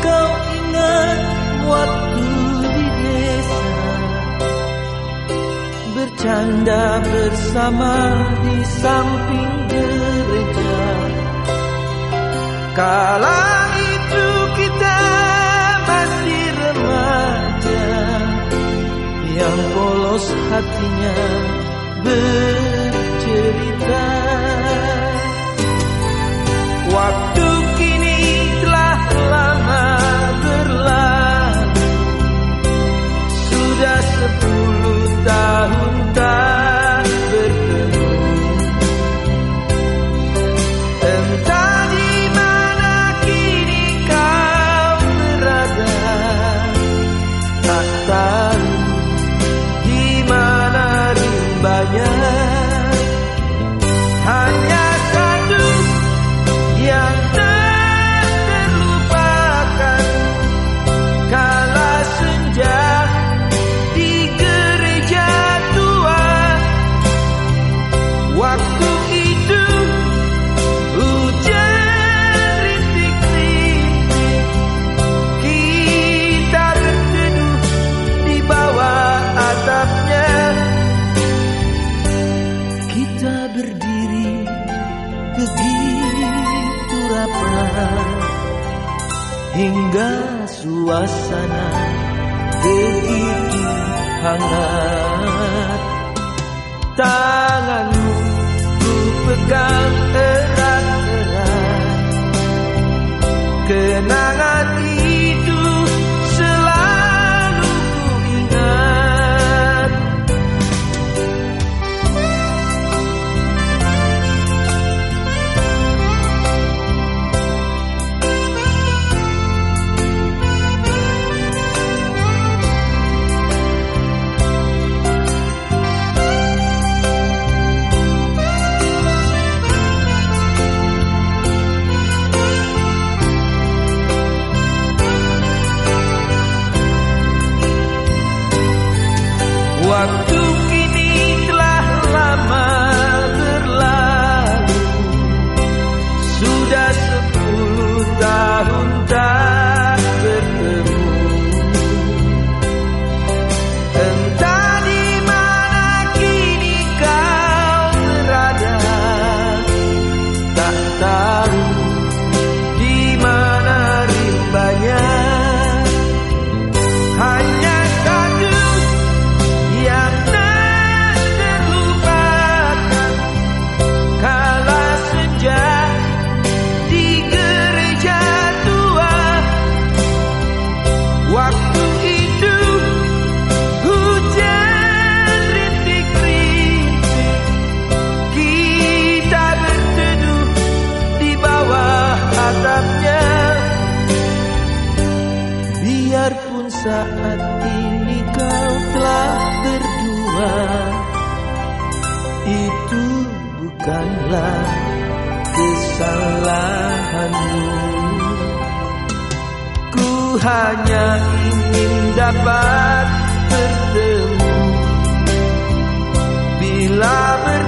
kau ingat waktu di desa, bercanda bersama di samping gereja. Kala itu kita masih remaja, yang polos hatinya bercerita. Waktu kini telah lama berlalu, sudah 10 tahun tak bertemu. Entah di mana kini kau berada, tak tahu di mana rimbanya. Hanya satu yang tak terlupakan, kala senja di gereja tua. Waktu itu hujan rintik-rintik, kita berteduh di bawah atapnya. Kita berdiri begitu rapat, hingga suasana begitu hangat. Tanganmu ku pegang erat-erat, kenangan itu selalu ku ingat. Waktu kini telah lama berlalu, sudah 10 tahun tak bertemu. Entah di mana kini kau berada, tak tahu di mana rimbanya. Hanya satu yang tak terlupakan, kala senja di gereja tua. Waktu itu hujan rintik-rintik, kita berteduh di bawah atapnya. Biarpun saat ini kau telah berdua, itu bukanlah kesalahanmu. Ku hanya ingin dapat bertemu bila